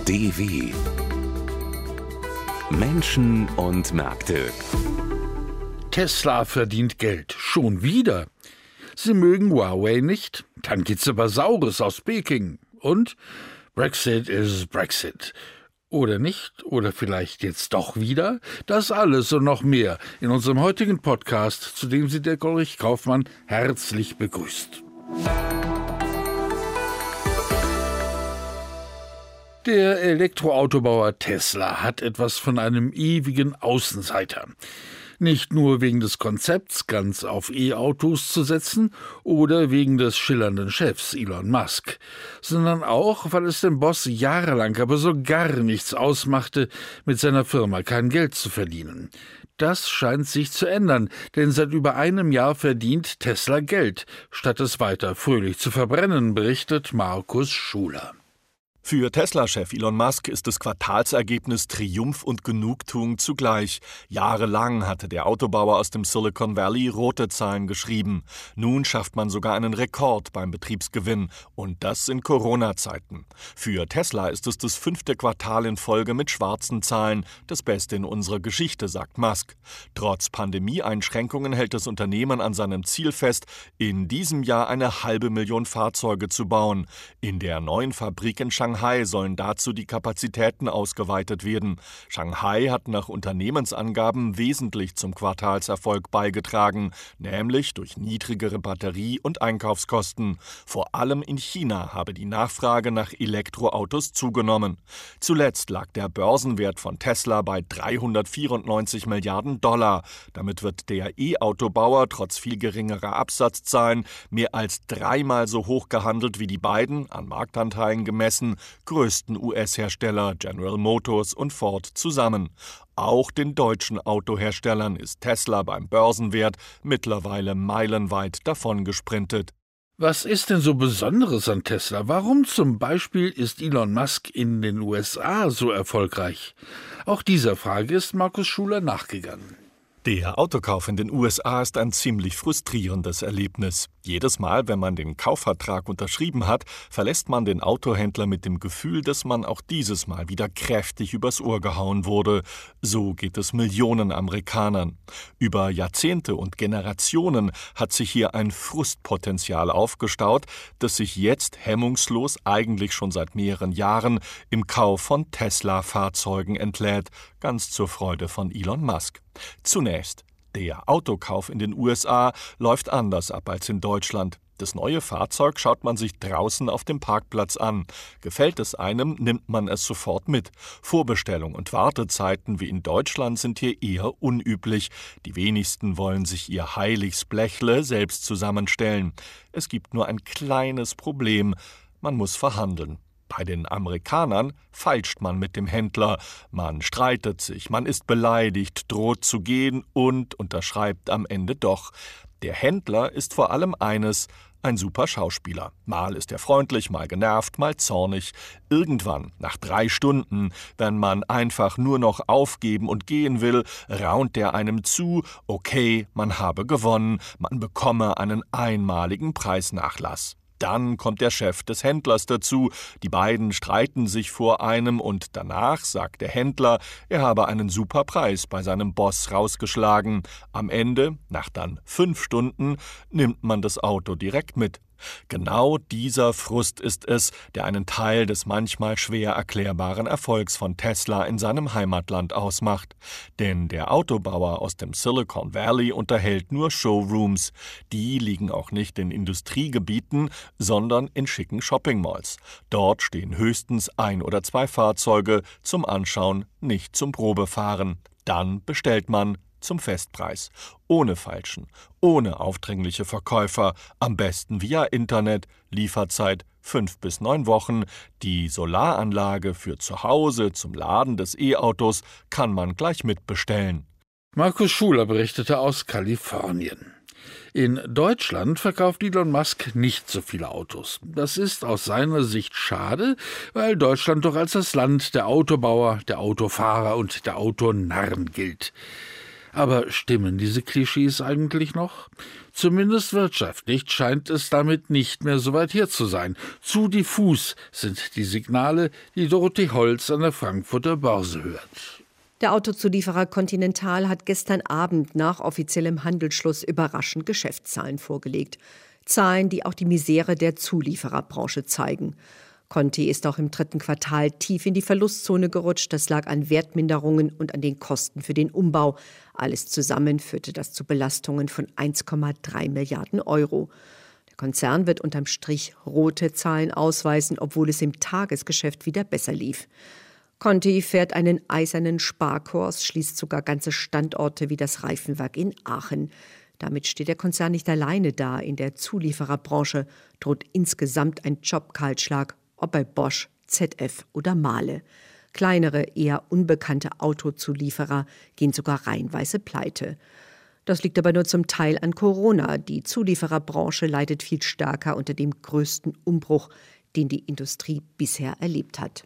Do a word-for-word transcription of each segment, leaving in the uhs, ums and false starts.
D W Menschen und Märkte. Tesla verdient Geld. Schon wieder. Sie mögen Huawei nicht? Dann gibt's aber Saures aus Peking. Und Brexit ist Brexit. Oder nicht? Oder vielleicht jetzt doch wieder? Das alles und noch mehr in unserem heutigen Podcast, zu dem Sie der Ulrich Kaufmann herzlich begrüßt. Der Elektroautobauer Tesla hat etwas von einem ewigen Außenseiter. Nicht nur wegen des Konzepts, ganz auf E-Autos zu setzen oder wegen des schillernden Chefs Elon Musk, sondern auch, weil es dem Boss jahrelang aber so gar nichts ausmachte, mit seiner Firma kein Geld zu verdienen. Das scheint sich zu ändern, denn seit über einem Jahr verdient Tesla Geld, statt es weiter fröhlich zu verbrennen, berichtet Markus Schuler. Für Tesla-Chef Elon Musk ist das Quartalsergebnis Triumph und Genugtuung zugleich. Jahrelang hatte der Autobauer aus dem Silicon Valley rote Zahlen geschrieben. Nun schafft man sogar einen Rekord beim Betriebsgewinn. Und das in Corona-Zeiten. Für Tesla ist es das fünfte Quartal in Folge mit schwarzen Zahlen. Das Beste in unserer Geschichte, sagt Musk. Trotz Pandemieeinschränkungen hält das Unternehmen an seinem Ziel fest, in diesem Jahr eine halbe Million Fahrzeuge zu bauen. In der neuen Fabrik in Shanghai Shanghai sollen dazu die Kapazitäten ausgeweitet werden. Shanghai hat nach Unternehmensangaben wesentlich zum Quartalserfolg beigetragen, nämlich durch niedrigere Batterie- und Einkaufskosten. Vor allem in China habe die Nachfrage nach Elektroautos zugenommen. Zuletzt lag der Börsenwert von Tesla bei dreihundertvierundneunzig Milliarden Dollar. Damit wird der E-Autobauer trotz viel geringerer Absatzzahlen mehr als dreimal so hoch gehandelt wie die beiden, an Marktanteilen gemessen, größten U S-Hersteller General Motors und Ford zusammen. Auch den deutschen Autoherstellern ist Tesla beim Börsenwert mittlerweile meilenweit davongesprintet. Was ist denn so Besonderes an Tesla? Warum zum Beispiel ist Elon Musk in den U S A so erfolgreich? Auch dieser Frage ist Markus Schuler nachgegangen. Der Autokauf in den U S A ist ein ziemlich frustrierendes Erlebnis. Jedes Mal, wenn man den Kaufvertrag unterschrieben hat, verlässt man den Autohändler mit dem Gefühl, dass man auch dieses Mal wieder kräftig übers Ohr gehauen wurde. So geht es Millionen Amerikanern. Über Jahrzehnte und Generationen hat sich hier ein Frustpotenzial aufgestaut, das sich jetzt hemmungslos, eigentlich schon seit mehreren Jahren, im Kauf von Tesla-Fahrzeugen entlädt, ganz zur Freude von Elon Musk. Zunächst. Der Autokauf in den U S A läuft anders ab als in Deutschland. Das neue Fahrzeug schaut man sich draußen auf dem Parkplatz an. Gefällt es einem, nimmt man es sofort mit. Vorbestellung und Wartezeiten wie in Deutschland sind hier eher unüblich. Die wenigsten wollen sich ihr Heiligsblechle selbst zusammenstellen. Es gibt nur ein kleines Problem. Man muss verhandeln. Bei den Amerikanern feilscht man mit dem Händler, man streitet sich, man ist beleidigt, droht zu gehen und unterschreibt am Ende doch. Der Händler ist vor allem eines, ein super Schauspieler. Mal ist er freundlich, mal genervt, mal zornig. Irgendwann, nach drei Stunden, wenn man einfach nur noch aufgeben und gehen will, raunt er einem zu, okay, man habe gewonnen, man bekomme einen einmaligen Preisnachlass. Dann kommt der Chef des Händlers dazu, die beiden streiten sich vor einem und danach sagt der Händler, er habe einen super Preis bei seinem Boss rausgeschlagen. Am Ende, nach dann fünf Stunden, nimmt man das Auto direkt mit. Genau dieser Frust ist es, der einen Teil des manchmal schwer erklärbaren Erfolgs von Tesla in seinem Heimatland ausmacht. Denn der Autobauer aus dem Silicon Valley unterhält nur Showrooms. Die liegen auch nicht in Industriegebieten, sondern in schicken Shoppingmalls. Dort stehen höchstens ein oder zwei Fahrzeuge zum Anschauen, nicht zum Probefahren. Dann bestellt man zum Festpreis. Ohne Falschen, ohne aufdringliche Verkäufer, am besten via Internet, Lieferzeit fünf bis neun Wochen. Die Solaranlage für zu Hause zum Laden des E-Autos kann man gleich mitbestellen. Markus Schuler berichtete aus Kalifornien. In Deutschland verkauft Elon Musk nicht so viele Autos. Das ist aus seiner Sicht schade, weil Deutschland doch als das Land der Autobauer, der Autofahrer und der Autonarren gilt. Aber stimmen diese Klischees eigentlich noch? Zumindest wirtschaftlich scheint es damit nicht mehr so weit her zu sein. Zu diffus sind die Signale, die Dorothee Holz an der Frankfurter Börse hört. Der Autozulieferer Continental hat gestern Abend nach offiziellem Handelsschluss überraschend Geschäftszahlen vorgelegt. Zahlen, die auch die Misere der Zuliefererbranche zeigen. Conti ist auch im dritten Quartal tief in die Verlustzone gerutscht. Das lag an Wertminderungen und an den Kosten für den Umbau. Alles zusammen führte das zu Belastungen von eins Komma drei Milliarden Euro. Der Konzern wird unterm Strich rote Zahlen ausweisen, obwohl es im Tagesgeschäft wieder besser lief. Conti fährt einen eisernen Sparkurs, schließt sogar ganze Standorte wie das Reifenwerk in Aachen. Damit steht der Konzern nicht alleine da. In der Zuliefererbranche droht insgesamt ein Jobkahlschlag, ob bei Bosch, Z F oder Mahle. Kleinere, eher unbekannte Autozulieferer gehen sogar reihenweise pleite. Das liegt aber nur zum Teil an Corona. Die Zuliefererbranche leidet viel stärker unter dem größten Umbruch, den die Industrie bisher erlebt hat.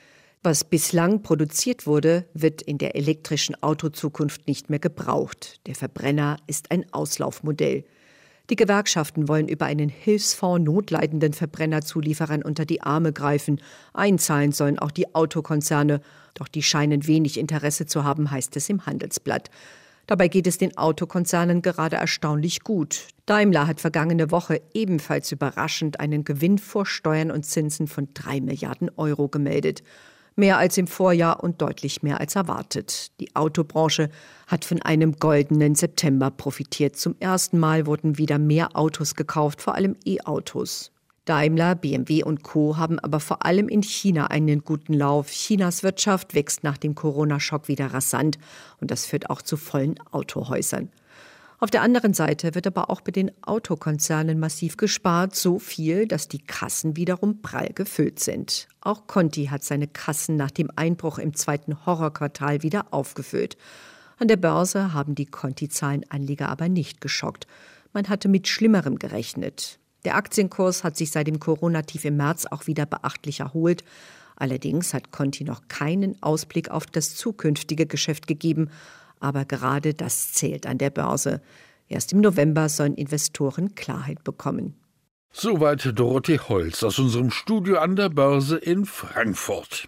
Was bislang produziert wurde, wird in der elektrischen Autozukunft nicht mehr gebraucht. Der Verbrenner ist ein Auslaufmodell. Die Gewerkschaften wollen über einen Hilfsfonds notleidenden Verbrennerzulieferern unter die Arme greifen. Einzahlen sollen auch die Autokonzerne. Doch die scheinen wenig Interesse zu haben, heißt es im Handelsblatt. Dabei geht es den Autokonzernen gerade erstaunlich gut. Daimler hat vergangene Woche ebenfalls überraschend einen Gewinn vor Steuern und Zinsen von drei Milliarden Euro gemeldet. Mehr als im Vorjahr und deutlich mehr als erwartet. Die Autobranche hat von einem goldenen September profitiert. Zum ersten Mal wurden wieder mehr Autos gekauft, vor allem E-Autos. Daimler, B M W und Co. haben aber vor allem in China einen guten Lauf. Chinas Wirtschaft wächst nach dem Corona-Schock wieder rasant und das führt auch zu vollen Autohäusern. Auf der anderen Seite wird aber auch bei den Autokonzernen massiv gespart, so viel, dass die Kassen wiederum prall gefüllt sind. Auch Conti hat seine Kassen nach dem Einbruch im zweiten Horrorquartal wieder aufgefüllt. An der Börse haben die Conti-Zahlen Anleger aber nicht geschockt. Man hatte mit Schlimmerem gerechnet. Der Aktienkurs hat sich seit dem Corona-Tief im März auch wieder beachtlich erholt. Allerdings hat Conti noch keinen Ausblick auf das zukünftige Geschäft gegeben. Aber gerade das zählt an der Börse. Erst im November sollen Investoren Klarheit bekommen. Soweit Dorothee Holz aus unserem Studio an der Börse in Frankfurt.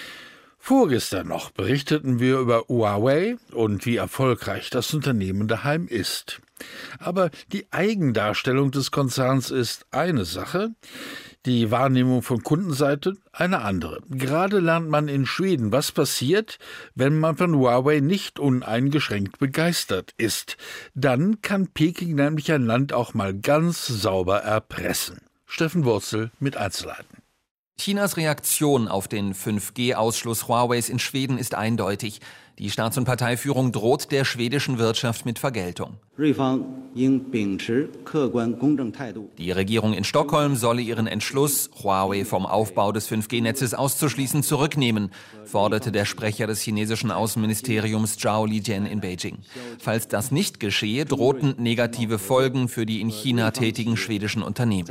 Vorgestern noch berichteten wir über Huawei und wie erfolgreich das Unternehmen daheim ist. Aber die Eigendarstellung des Konzerns ist eine Sache, die Wahrnehmung von Kundenseite eine andere. Gerade lernt man in Schweden, was passiert, wenn man von Huawei nicht uneingeschränkt begeistert ist. Dann kann Peking nämlich ein Land auch mal ganz sauber erpressen. Steffen Wurzel mit Einzelheiten. Chinas Reaktion auf den fünf G-Ausschluss Huaweis in Schweden ist eindeutig. Die Staats- und Parteiführung droht der schwedischen Wirtschaft mit Vergeltung. Die Regierung in Stockholm solle ihren Entschluss, Huawei vom Aufbau des fünf G-Netzes auszuschließen, zurücknehmen, forderte der Sprecher des chinesischen Außenministeriums Zhao Lijian in Beijing. Falls das nicht geschehe, drohten negative Folgen für die in China tätigen schwedischen Unternehmen.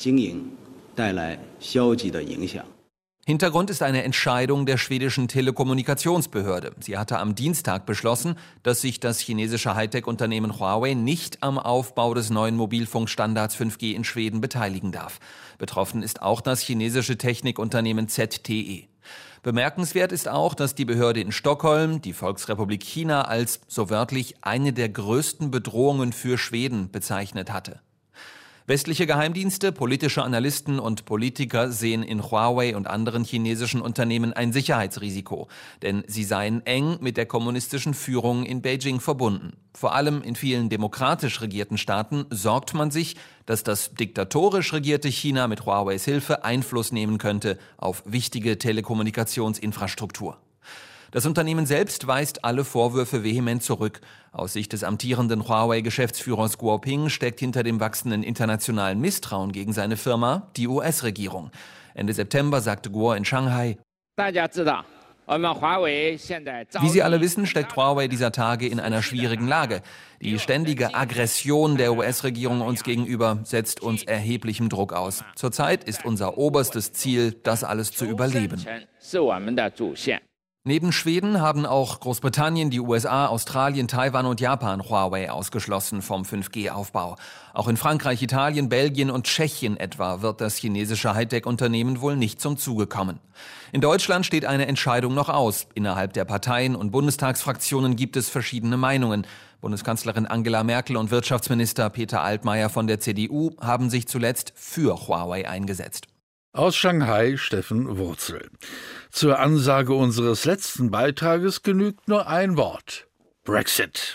Hintergrund ist eine Entscheidung der schwedischen Telekommunikationsbehörde. Sie hatte am Dienstag beschlossen, dass sich das chinesische Hightech-Unternehmen Huawei nicht am Aufbau des neuen Mobilfunkstandards fünf G in Schweden beteiligen darf. Betroffen ist auch das chinesische Technikunternehmen Z T E. Bemerkenswert ist auch, dass die Behörde in Stockholm die Volksrepublik China als, so wörtlich, eine der größten Bedrohungen für Schweden bezeichnet hatte. Westliche Geheimdienste, politische Analysten und Politiker sehen in Huawei und anderen chinesischen Unternehmen ein Sicherheitsrisiko, denn sie seien eng mit der kommunistischen Führung in Beijing verbunden. Vor allem in vielen demokratisch regierten Staaten sorgt man sich, dass das diktatorisch regierte China mit Huaweis Hilfe Einfluss nehmen könnte auf wichtige Telekommunikationsinfrastruktur. Das Unternehmen selbst weist alle Vorwürfe vehement zurück. Aus Sicht des amtierenden Huawei-Geschäftsführers Guo Ping steckt hinter dem wachsenden internationalen Misstrauen gegen seine Firma die U S-Regierung. Ende September sagte Guo in Shanghai: Wie Sie alle wissen, steckt Huawei dieser Tage in einer schwierigen Lage. Die ständige Aggression der U S-Regierung uns gegenüber setzt uns erheblichem Druck aus. Zurzeit ist unser oberstes Ziel, das alles zu überleben. Neben Schweden haben auch Großbritannien, die U S A, Australien, Taiwan und Japan Huawei ausgeschlossen vom fünf G-Aufbau. Auch in Frankreich, Italien, Belgien und Tschechien etwa wird das chinesische Hightech-Unternehmen wohl nicht zum Zuge kommen. In Deutschland steht eine Entscheidung noch aus. Innerhalb der Parteien und Bundestagsfraktionen gibt es verschiedene Meinungen. Bundeskanzlerin Angela Merkel und Wirtschaftsminister Peter Altmaier von der C D U haben sich zuletzt für Huawei eingesetzt. Aus Shanghai Steffen Wurzel. Zur Ansage unseres letzten Beitrages genügt nur ein Wort: Brexit.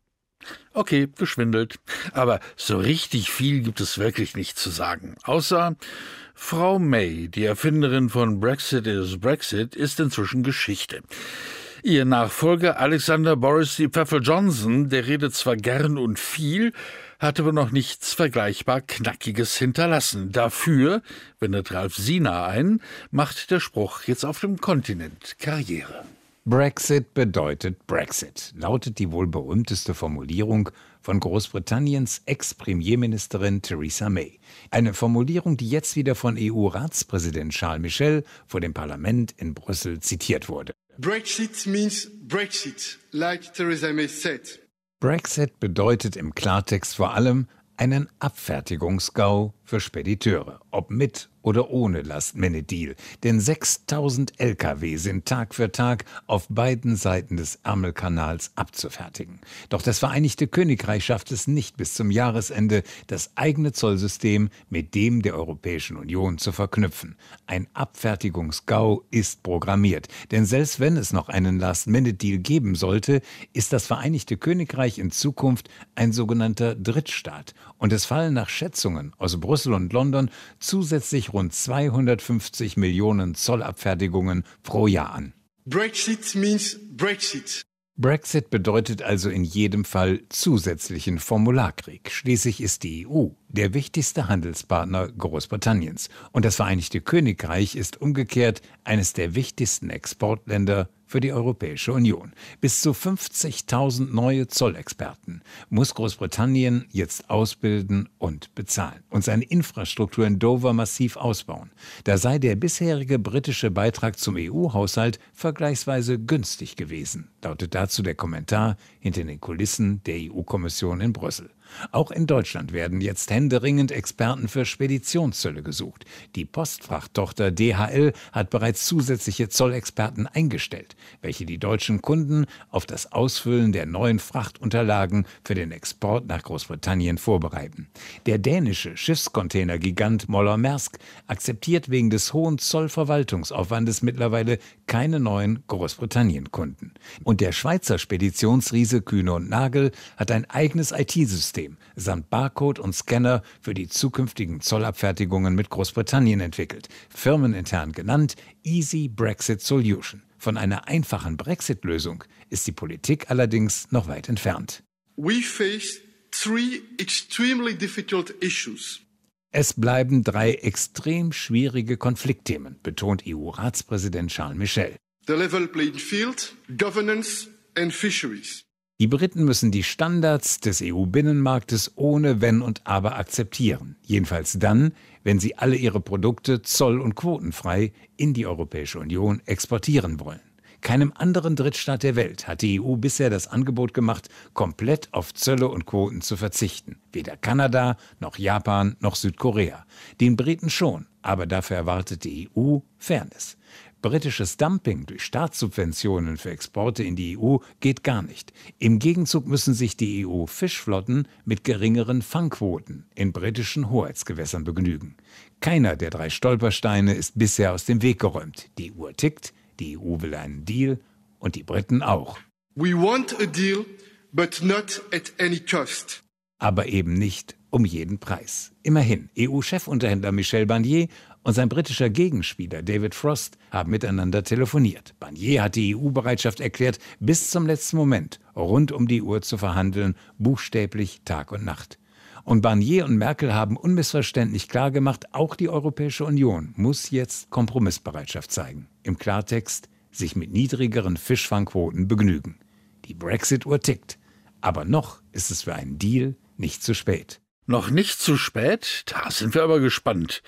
Okay, geschwindelt. Aber so richtig viel gibt es wirklich nicht zu sagen. Außer Frau May, die Erfinderin von Brexit is Brexit, ist inzwischen Geschichte. Ihr Nachfolger Alexander Boris D. Pfeffel Johnson, der redet zwar gern und viel, hat aber noch nichts vergleichbar Knackiges hinterlassen. Dafür, wendet Ralf Sina ein, macht der Spruch jetzt auf dem Kontinent Karriere. Brexit bedeutet Brexit, lautet die wohl berühmteste Formulierung von Großbritanniens Ex-Premierministerin Theresa May. Eine Formulierung, die jetzt wieder von E U-Ratspräsident Charles Michel vor dem Parlament in Brüssel zitiert wurde. Brexit means Brexit, like Theresa May said. Brexit bedeutet im Klartext vor allem einen Abfertigungsgau für Spediteure, ob mit oder ohne Last-Minute-Deal. Denn sechstausend L K W sind Tag für Tag auf beiden Seiten des Ärmelkanals abzufertigen. Doch das Vereinigte Königreich schafft es nicht bis zum Jahresende, das eigene Zollsystem mit dem der Europäischen Union zu verknüpfen. Ein Abfertigungsgau ist programmiert. Denn selbst wenn es noch einen Last-Minute-Deal geben sollte, ist das Vereinigte Königreich in Zukunft ein sogenannter Drittstaat. Und es fallen nach Schätzungen aus Brüssel und London zusätzlich rund zweihundertfünfzig Millionen Zollabfertigungen pro Jahr an. Brexit means Brexit. Brexit bedeutet also in jedem Fall zusätzlichen Formularkrieg. Schließlich ist die E U der wichtigste Handelspartner Großbritanniens. Und das Vereinigte Königreich ist umgekehrt eines der wichtigsten Exportländer für die Europäische Union. Bis zu fünfzigtausend neue Zollexperten muss Großbritannien jetzt ausbilden und bezahlen und seine Infrastruktur in Dover massiv ausbauen. Da sei der bisherige britische Beitrag zum E U-Haushalt vergleichsweise günstig gewesen, lautet dazu der Kommentar hinter den Kulissen der E U-Kommission in Brüssel. Auch in Deutschland werden jetzt händeringend Experten für Speditionszölle gesucht. Die Postfrachttochter D H L hat bereits zusätzliche Zollexperten eingestellt, welche die deutschen Kunden auf das Ausfüllen der neuen Frachtunterlagen für den Export nach Großbritannien vorbereiten. Der dänische Schiffscontainergigant Moller-Maersk akzeptiert wegen des hohen Zollverwaltungsaufwandes mittlerweile keine neuen Großbritannien-Kunden. Und der Schweizer Speditionsriese Kühne und Nagel hat ein eigenes I T-System samt Barcode und Scanner für die zukünftigen Zollabfertigungen mit Großbritannien entwickelt, firmenintern genannt Easy Brexit Solution. Von einer einfachen Brexit-Lösung ist die Politik allerdings noch weit entfernt. We face three extremely difficult issues. Es bleiben drei extrem schwierige Konfliktthemen, betont E U-Ratspräsident Charles Michel. The level playing field, governance and fisheries. Die Briten müssen die Standards des E U-Binnenmarktes ohne Wenn und Aber akzeptieren. Jedenfalls dann, wenn sie alle ihre Produkte zoll- und quotenfrei in die Europäische Union exportieren wollen. Keinem anderen Drittstaat der Welt hat die E U bisher das Angebot gemacht, komplett auf Zölle und Quoten zu verzichten. Weder Kanada, noch Japan, noch Südkorea. Den Briten schon, aber dafür erwartet die E U Fairness. Britisches Dumping durch Staatssubventionen für Exporte in die E U geht gar nicht. Im Gegenzug müssen sich die E U-Fischflotten mit geringeren Fangquoten in britischen Hoheitsgewässern begnügen. Keiner der drei Stolpersteine ist bisher aus dem Weg geräumt. Die Uhr tickt, die E U will einen Deal und die Briten auch. We want a deal, but not at any cost. Aber eben nicht um jeden Preis. Immerhin, E U-Chefunterhändler Michel Barnier und sein britischer Gegenspieler David Frost haben miteinander telefoniert. Barnier hat die E U-Bereitschaft erklärt, bis zum letzten Moment rund um die Uhr zu verhandeln, buchstäblich Tag und Nacht. Und Barnier und Merkel haben unmissverständlich klargemacht, auch die Europäische Union muss jetzt Kompromissbereitschaft zeigen. Im Klartext, sich mit niedrigeren Fischfangquoten begnügen. Die Brexit-Uhr tickt. Aber noch ist es für einen Deal nicht zu spät. Noch nicht zu spät? Da sind wir aber gespannt.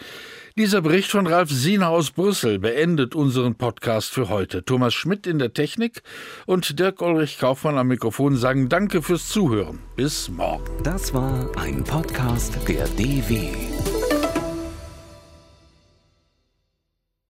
Dieser Bericht von Ralf Siener aus Brüssel beendet unseren Podcast für heute. Thomas Schmidt in der Technik und Dirk-Ulrich Kaufmann am Mikrofon sagen Danke fürs Zuhören. Bis morgen. Das war ein Podcast der D W.